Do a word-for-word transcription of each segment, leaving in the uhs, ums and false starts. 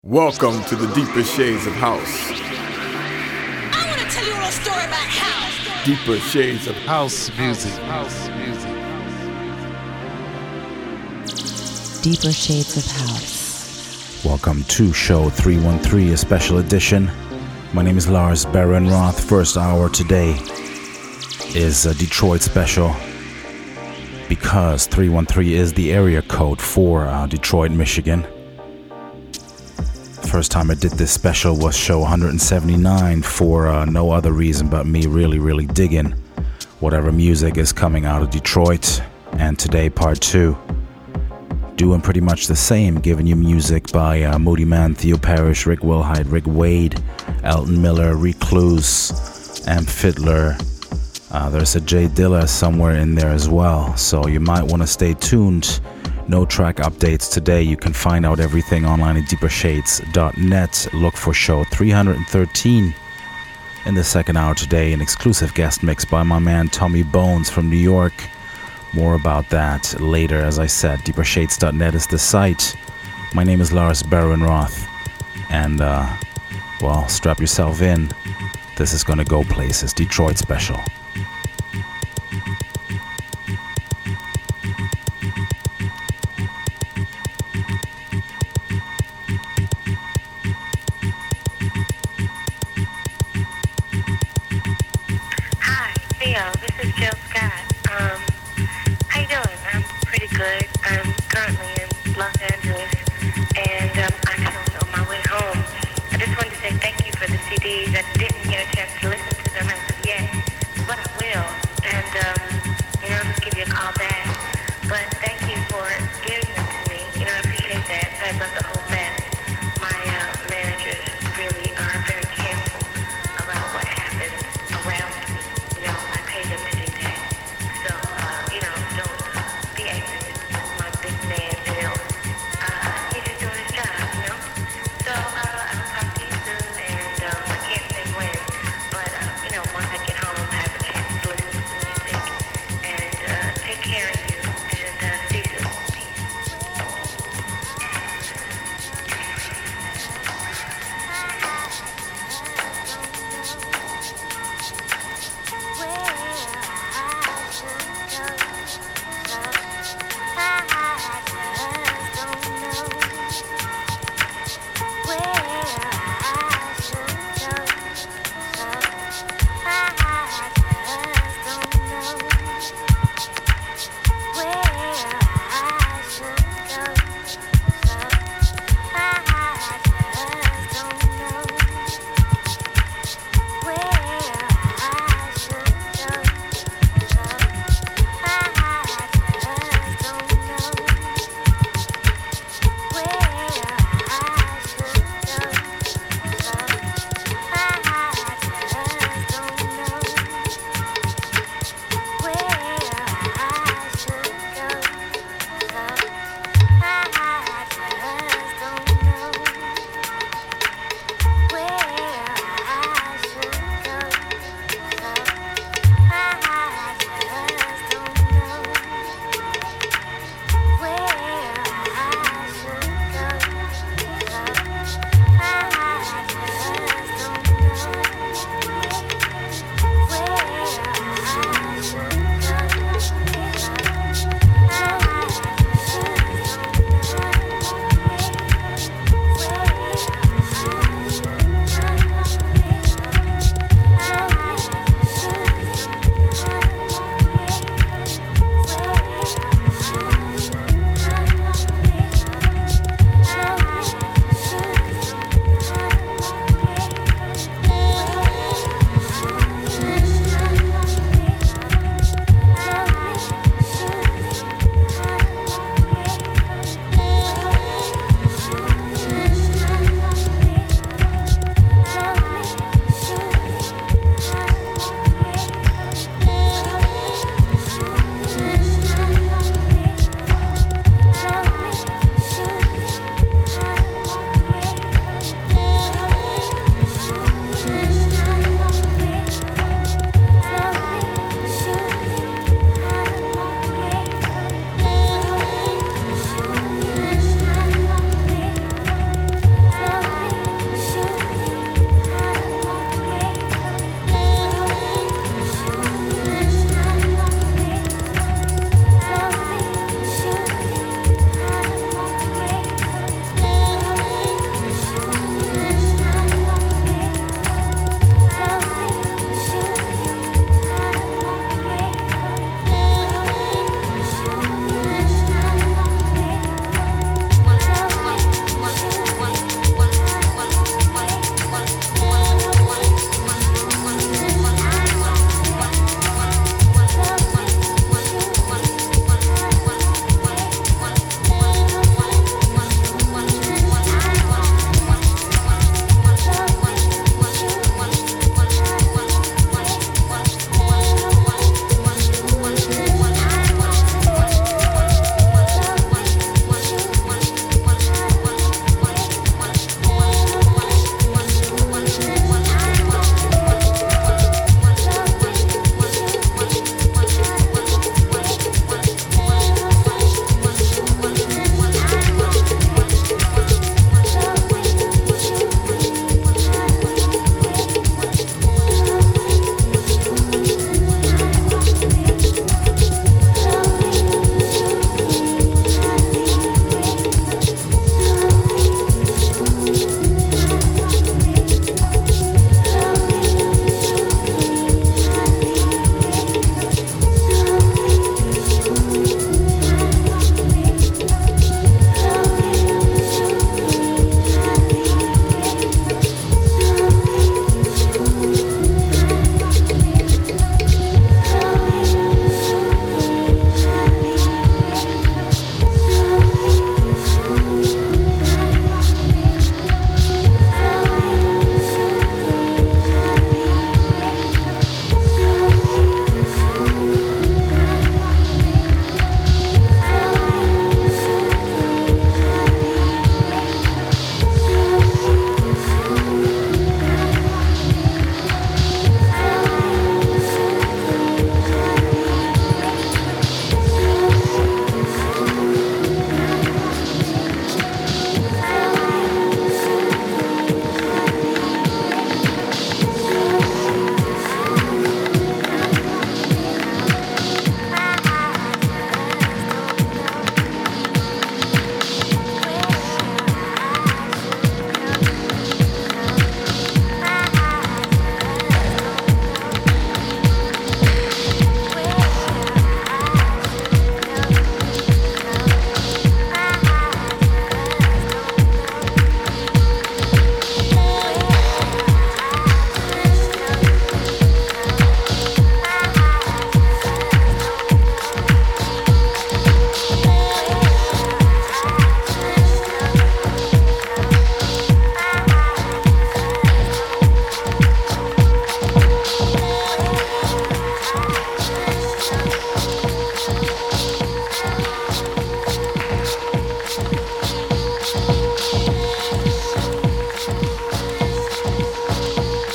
Welcome to the deeper shades of house. I want to tell you a little story about house. Deeper shades of House music. House music. Deeper Shades of House. Welcome to Show three one three, a special edition. My name is Lars Baron Roth. First hour today is a Detroit special because three one three is the area code for uh, Detroit, Michigan. First time I did this special was show one seventy-nine for uh, no other reason but me really, really digging whatever music is coming out of Detroit. And today, part two, doing pretty much the same, giving you music by uh, Moody Man, Theo Parrish, Rick Wilhite, Rick Wade, Elton Miller, Recluse, Amp Fiddler. Uh, there's a Jay Dilla somewhere in there as well, so you might want to stay tuned. No track updates today. You can find out everything online at deeper shades dot net. Look for show three thirteen. In the second hour today, an exclusive guest mix by my man Tommy Bones from New York. More about that later. As I said, deeper shades dot net is the site. My name is Lars Baron Roth. And, uh, well, strap yourself in. This is gonna go places. Detroit special. Theo, this is Jill Scott. Um, how you doing? I'm pretty good. I'm currently in Los Angeles, and um, actually on my way home. I just wanted to say thank you for the C Ds. I didn't get a chance to listen to them as of yet, but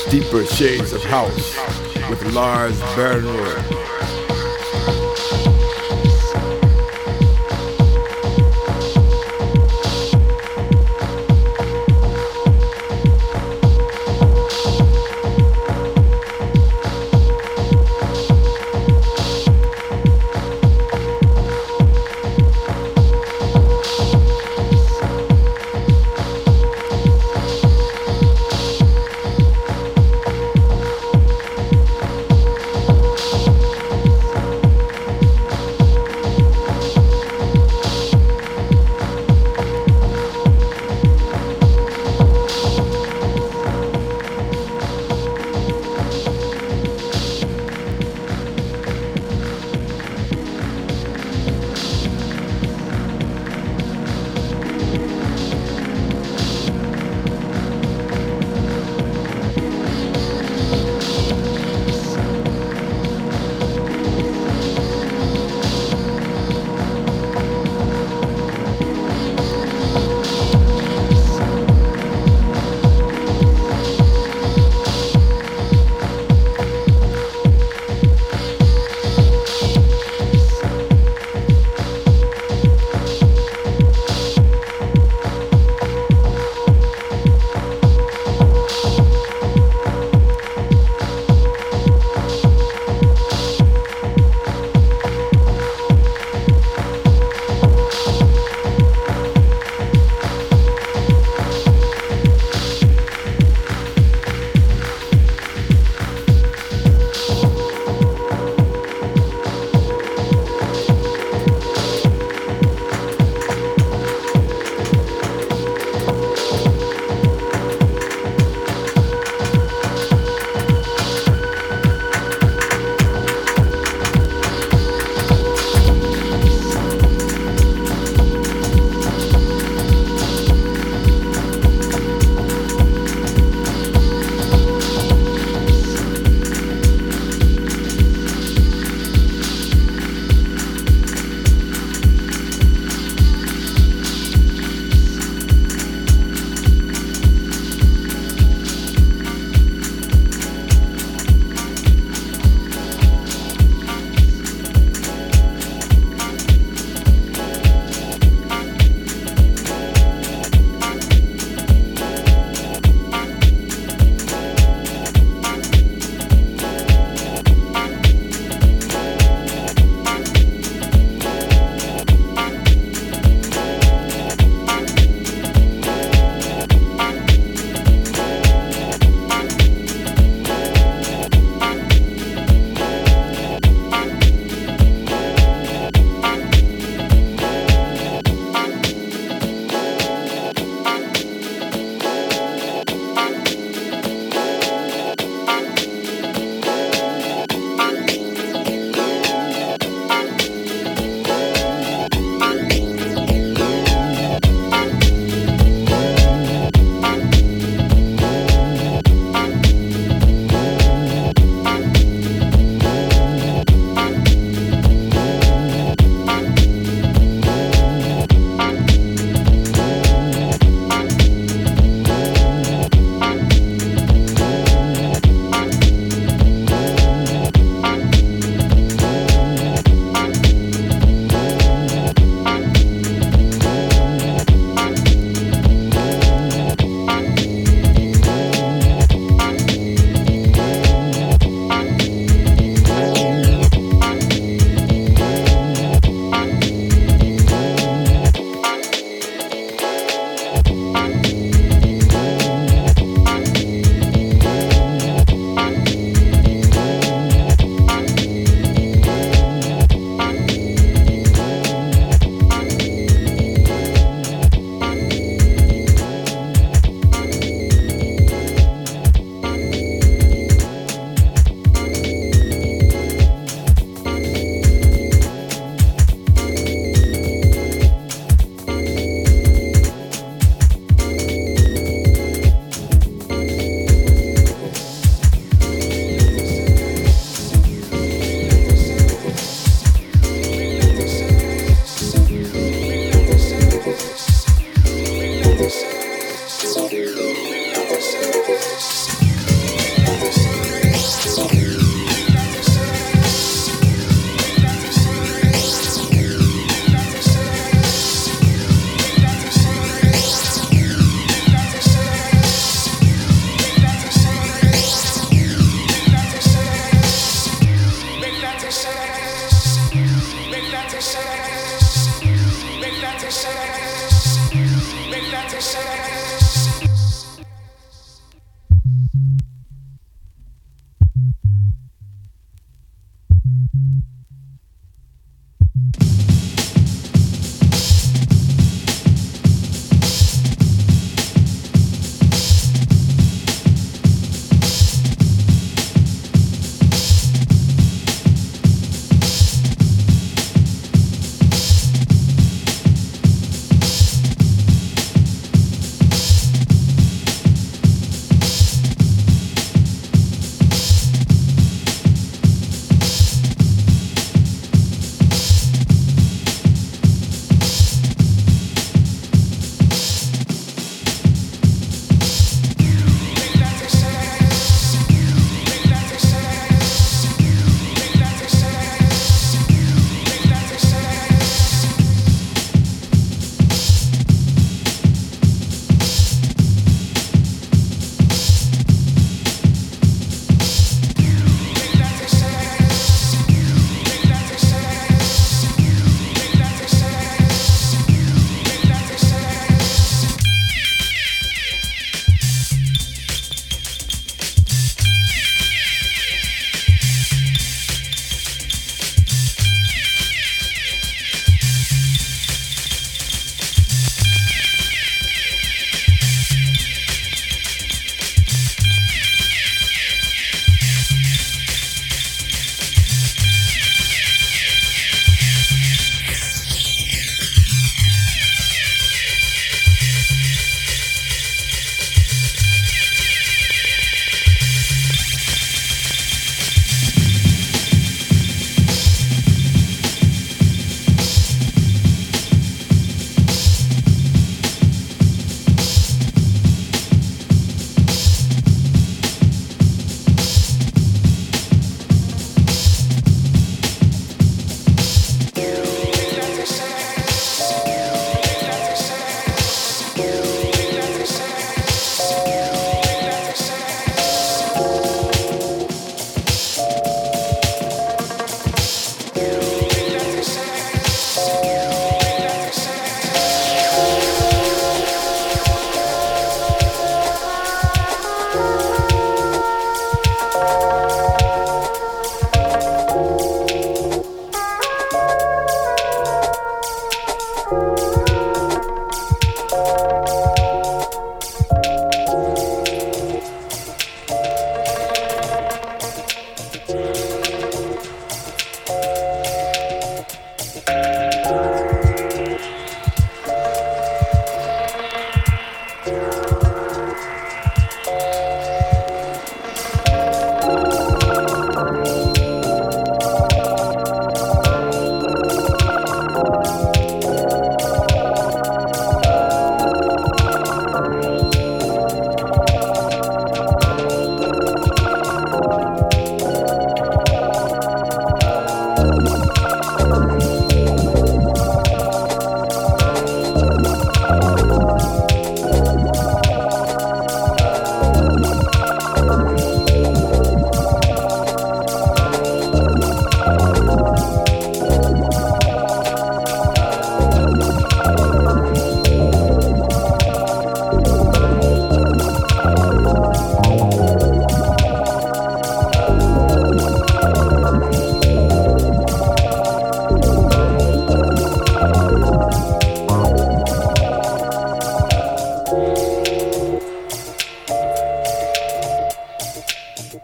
Deeper Shades of House with Lars Bernroyd.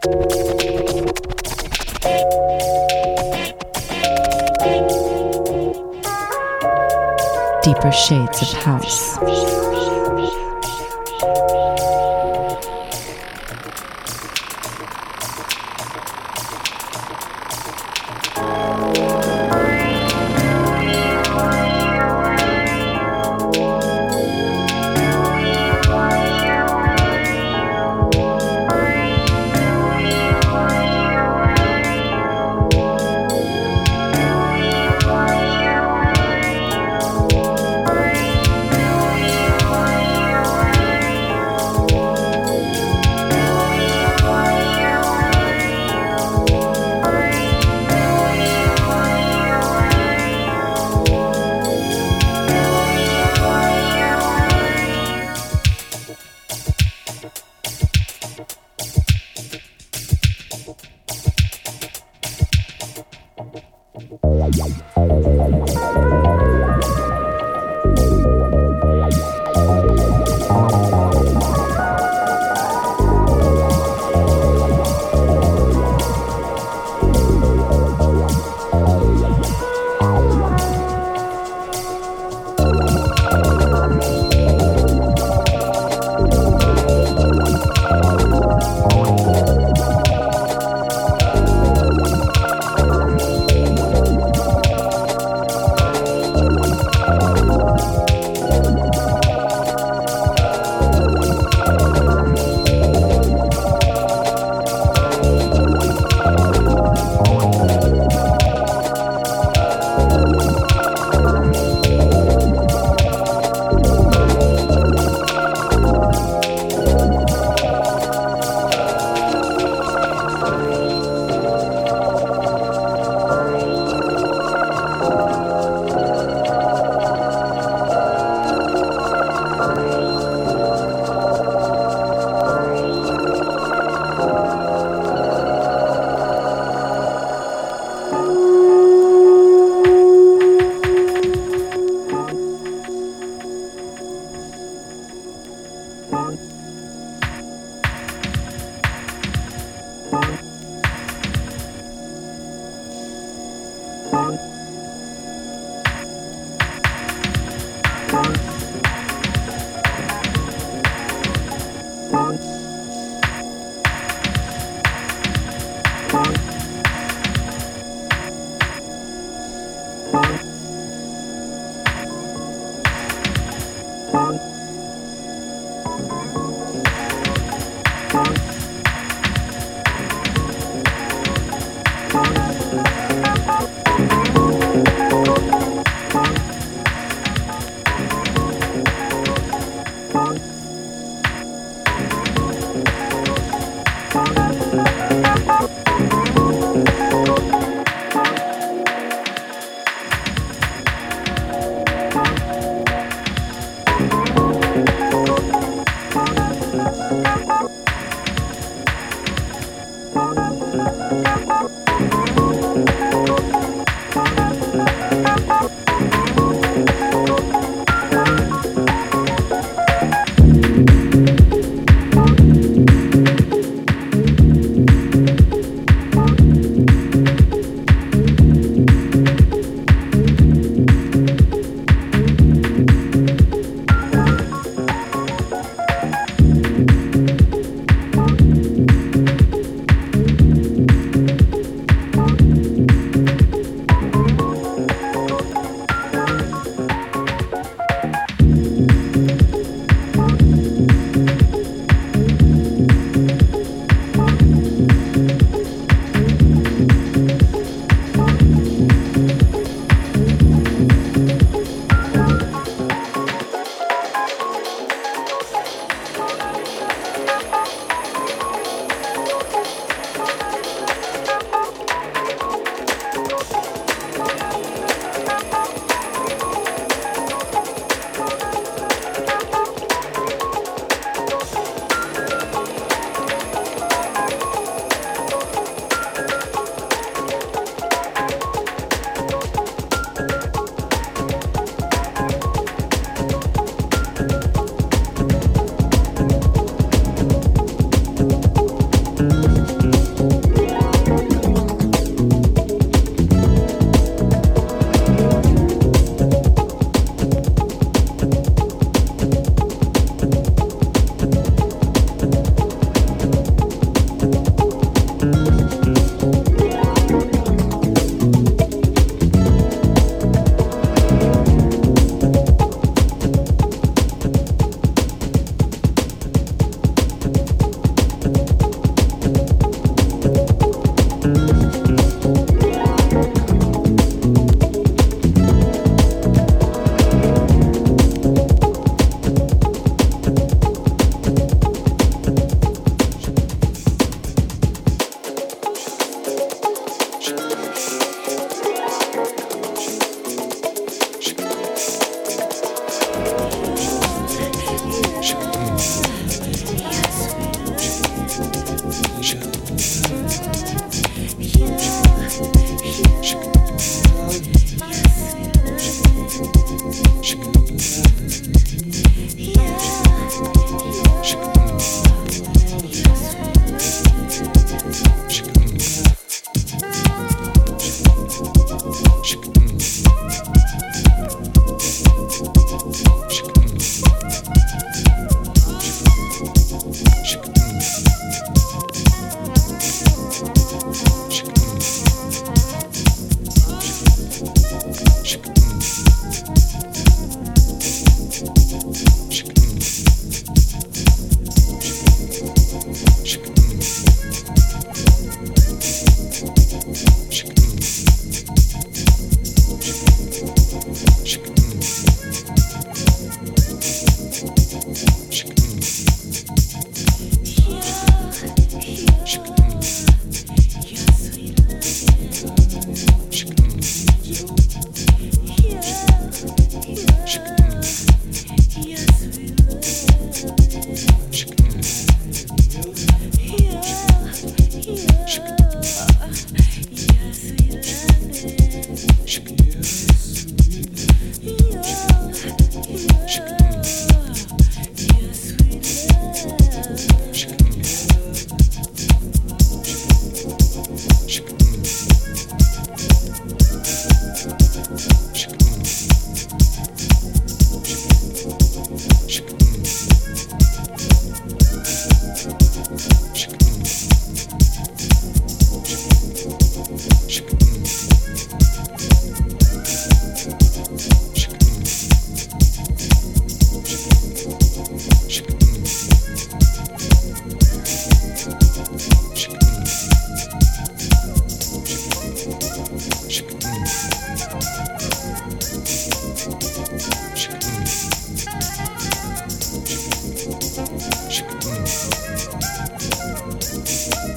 Deeper shades of house.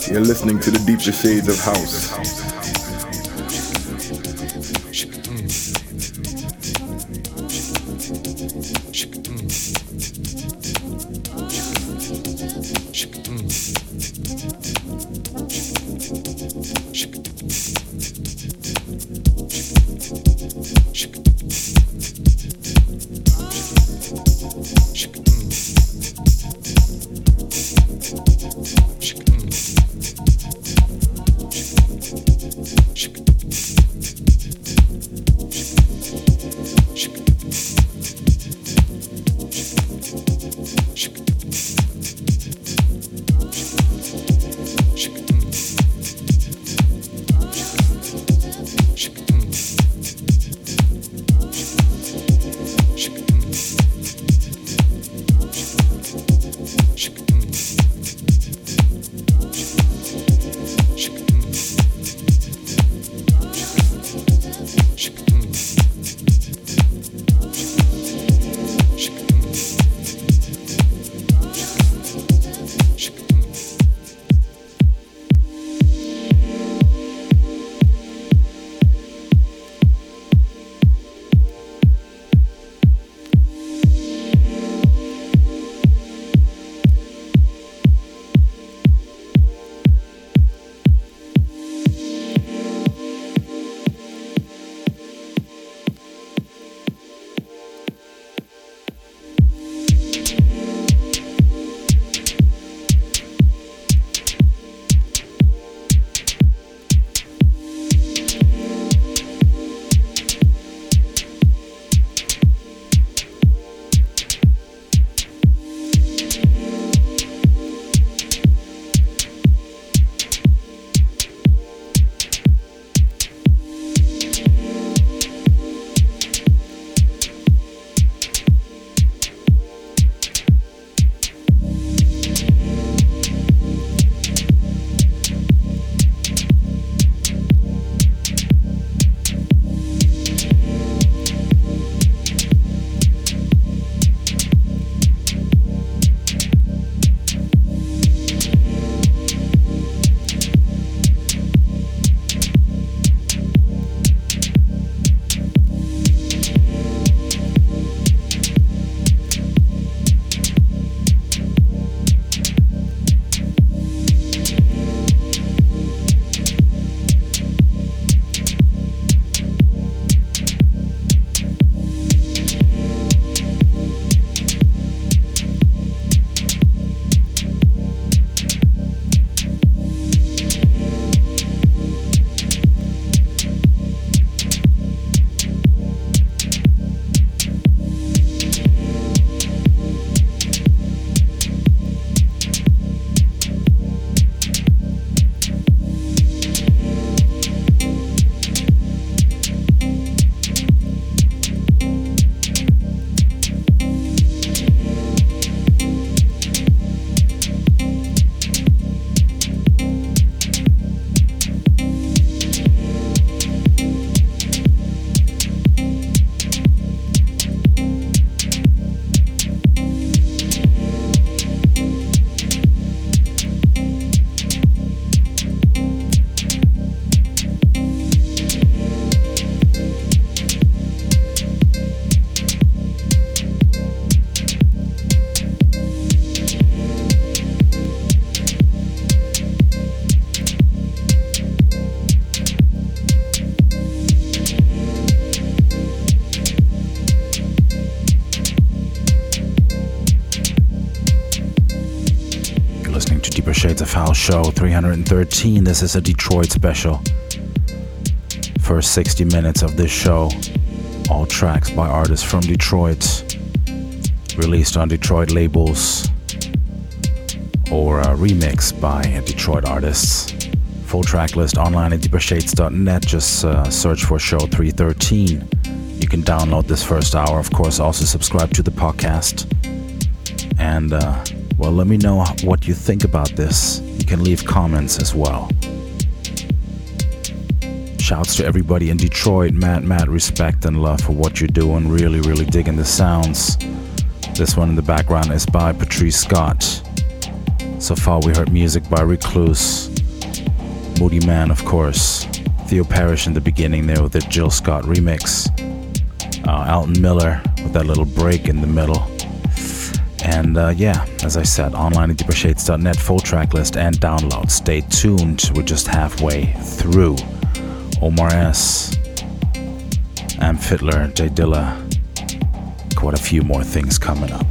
You're listening to the deeper shades of house. Shades of House Show three hundred thirteen. This is a Detroit special. First sixty minutes of this show, all tracks by artists from Detroit, released on Detroit labels or uh, remixed by Detroit artists. Full track list online at deeper shades dot net. Just uh, search for show three thirteen. You can download this first hour. Of course, also subscribe to the podcast. And uh, well, let me know what you think about this. You can leave comments as well. Shouts to everybody in Detroit. Mad, mad respect and love for what you're doing. Really, really digging the sounds. This one in the background is by Patrice Scott. So far we heard music by Recluse, Moody Man of course, Theo Parrish in the beginning there with the Jill Scott remix, uh, Alton Miller with that little break in the middle. And uh, yeah, as I said, online at deeper shades dot net, full track list and download. Stay tuned, we're just halfway through. Omar S, Am Fiddler, J Dilla, quite a few more things coming up.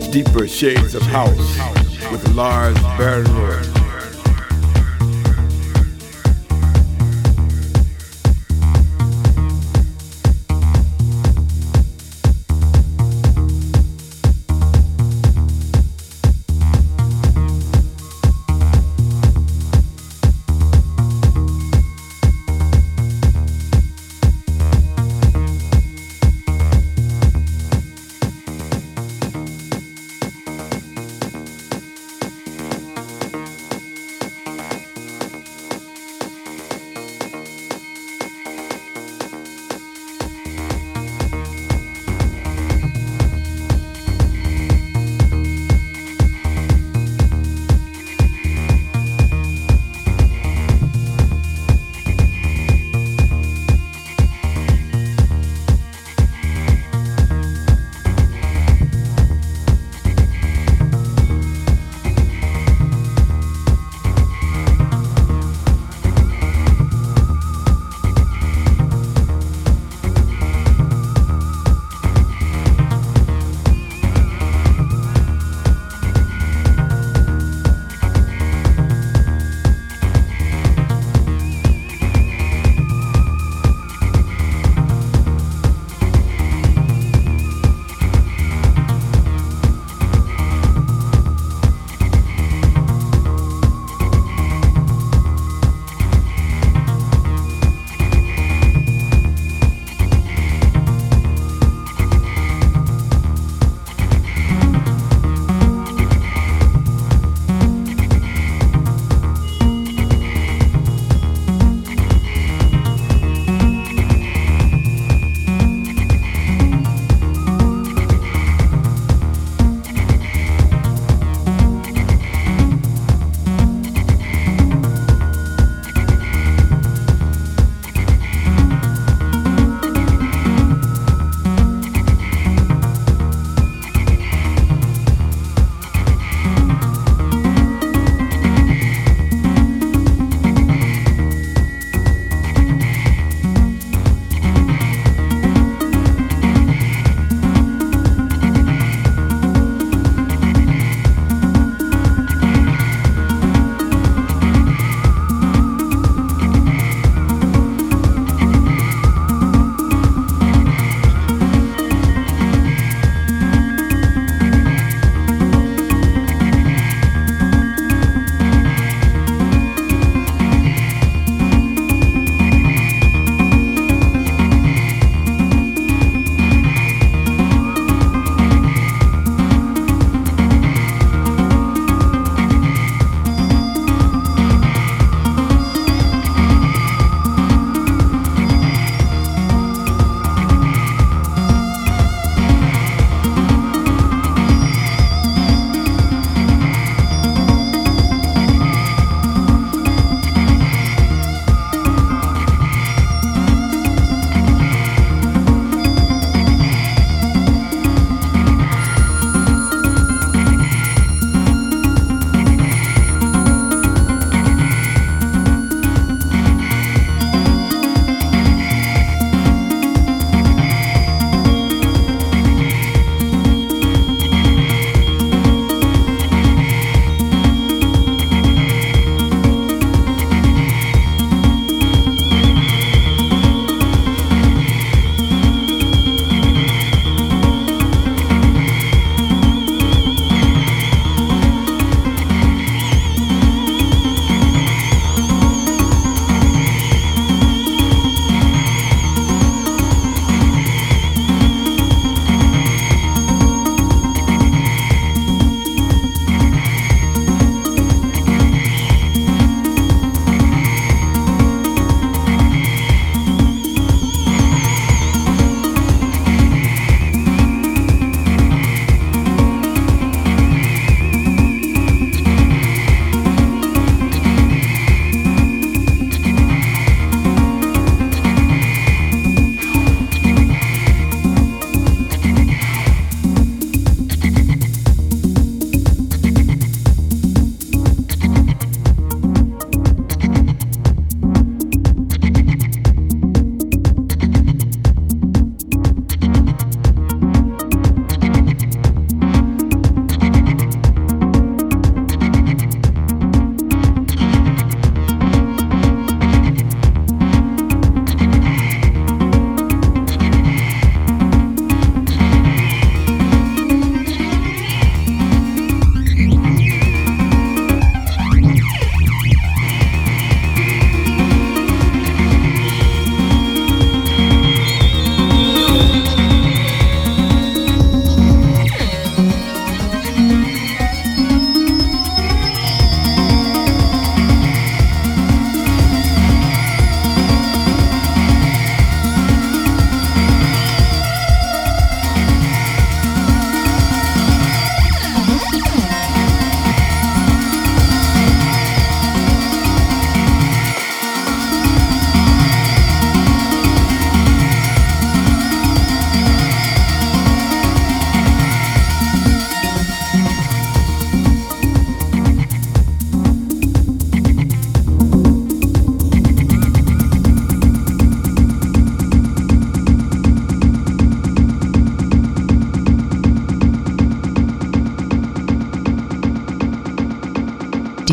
Deeper Shades of House with Lars Bernroyd.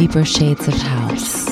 Deeper Shades of House.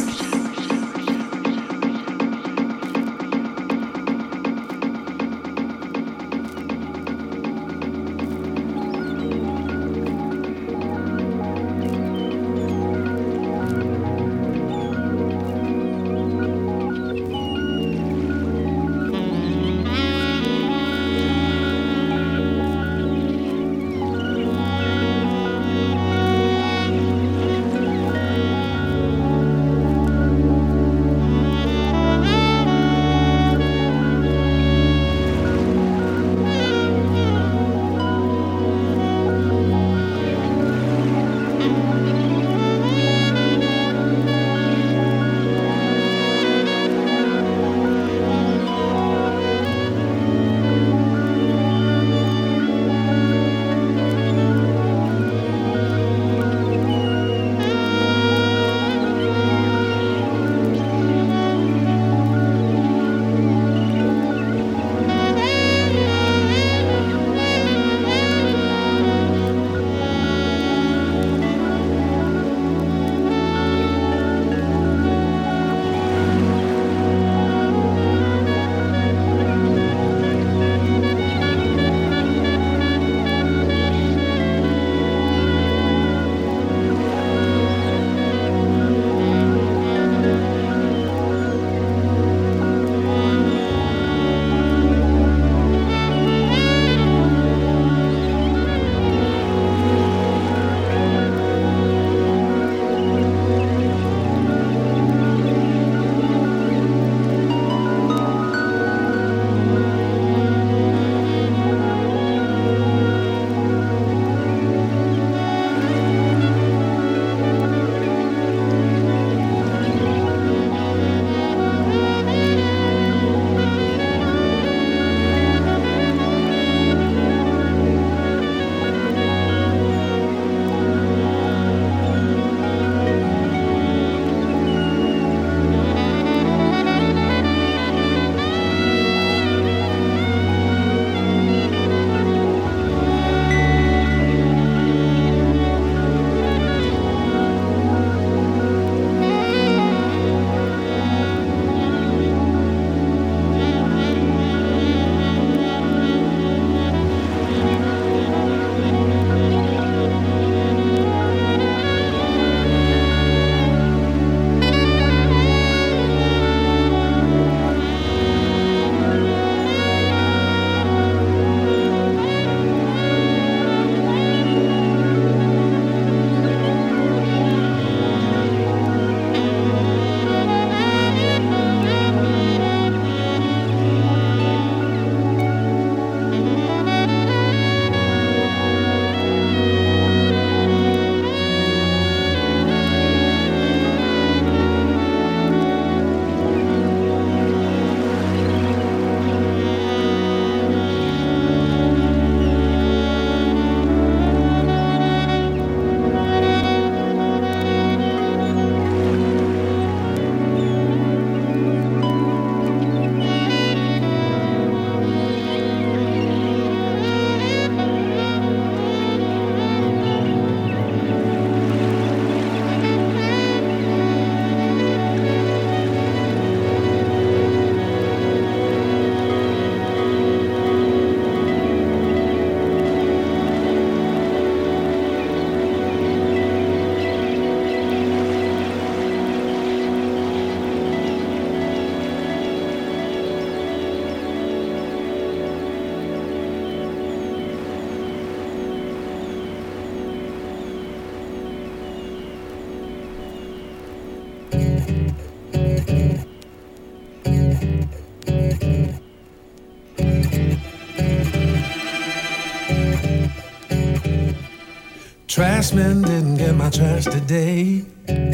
Trashman didn't get my trash today.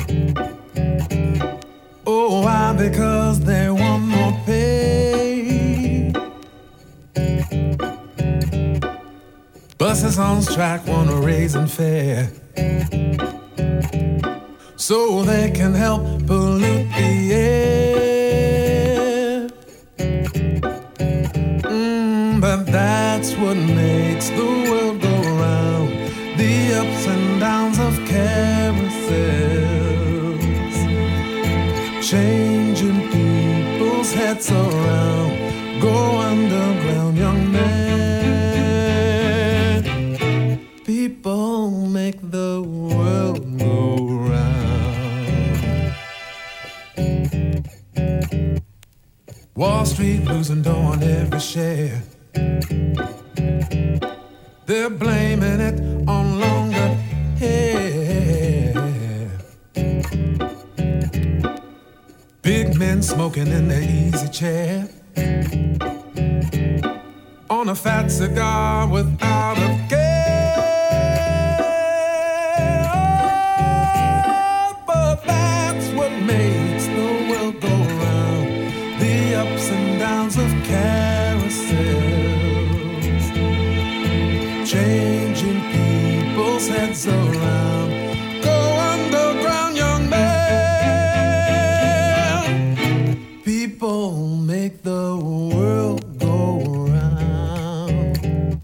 Oh, why? Because they want more pay. Buses on strike want a raise in fare, so they can help pollute the air. Mm, but that's what makes the world go round. The ups and downs of carousel. heads around. Go underground, young man. People make the world go round. Wall Street losing dough on every share. They're blaming it on longer hair. Big men smoking in their easy chair. On a fat cigar without a care. But that's what makes the world go round. The ups and downs of carousels, changing people's heads around. Go underground, young man. People make the world go round.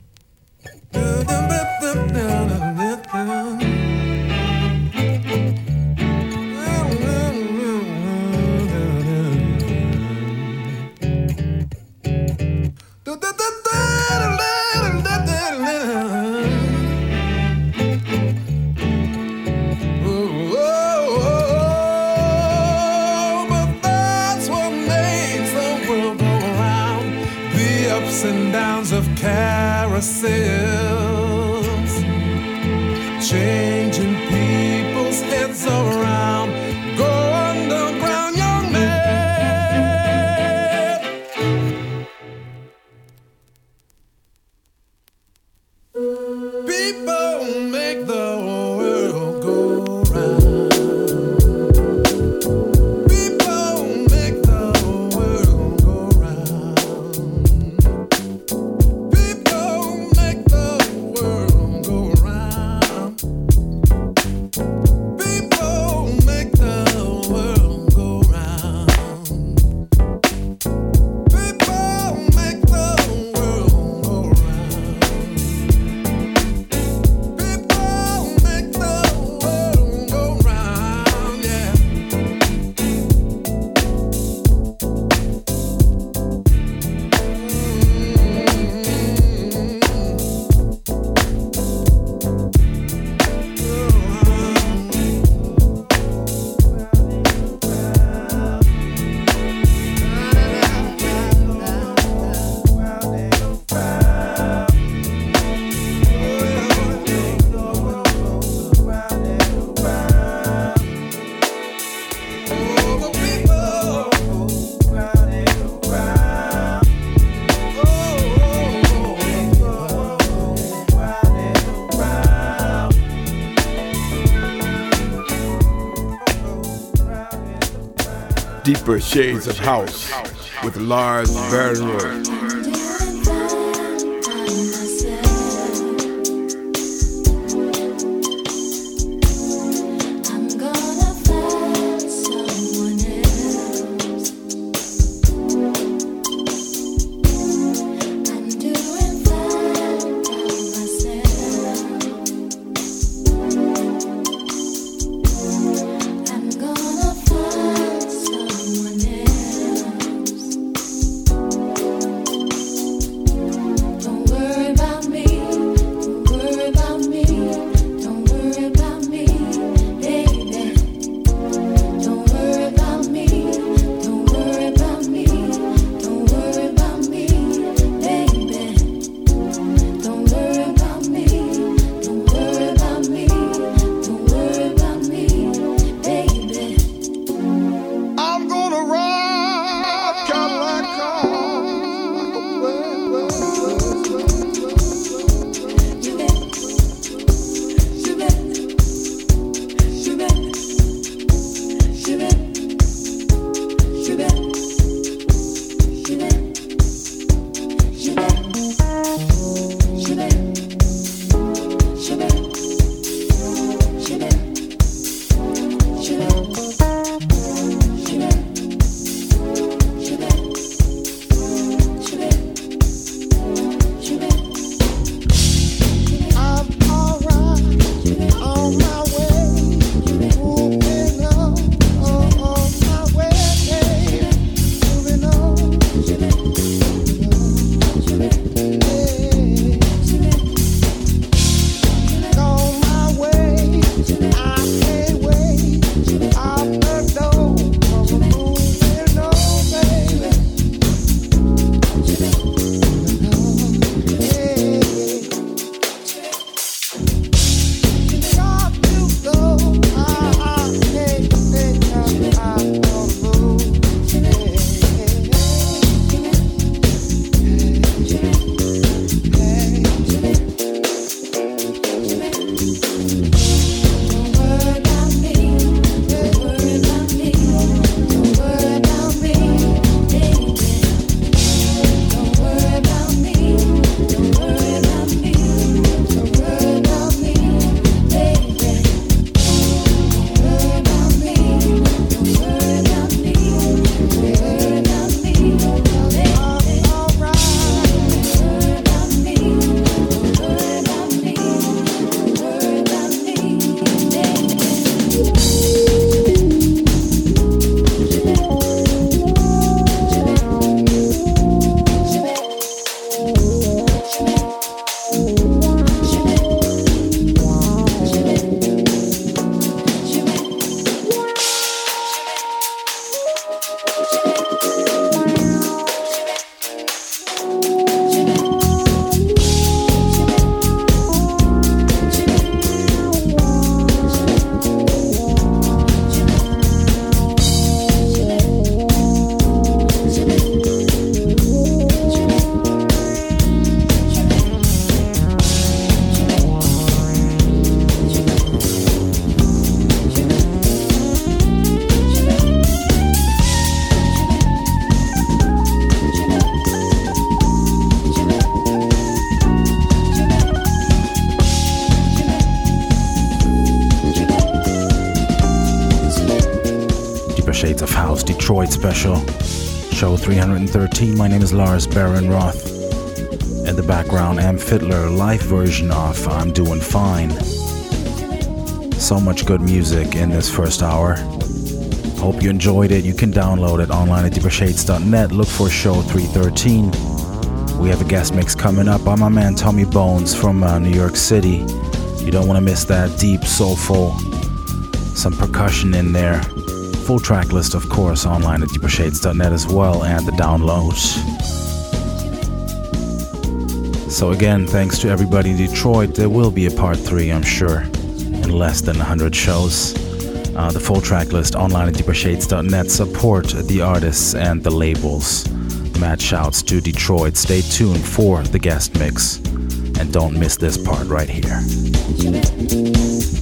And downs of carousels, changing people's heads around. Go underground, young man. People make the world go round. People make the world go round. Deeper Shades of House with Lars Bernroyd. Someone else. Detroit special, show three hundred thirteen. My name is Lars Baron Roth. In the background, Am Fiddler, live version of I'm Doing Fine. So much good music in this first hour. Hope you enjoyed it. You can download it online at deeper shades dot net. Look for show three thirteen. We have a guest mix coming up by my man Tommy Bones from uh, New York City. You don't want to miss that. Deep, soulful, some percussion in there. Full track list, of course, online at deeper shades dot net as well, and the downloads. So again, thanks to everybody in Detroit. There will be a part three, I'm sure, in less than one hundred shows. Uh, the full track list online at deeper shades dot net. Support the artists and the labels. Mad shouts to Detroit. Stay tuned for the guest mix. And don't miss this part right here.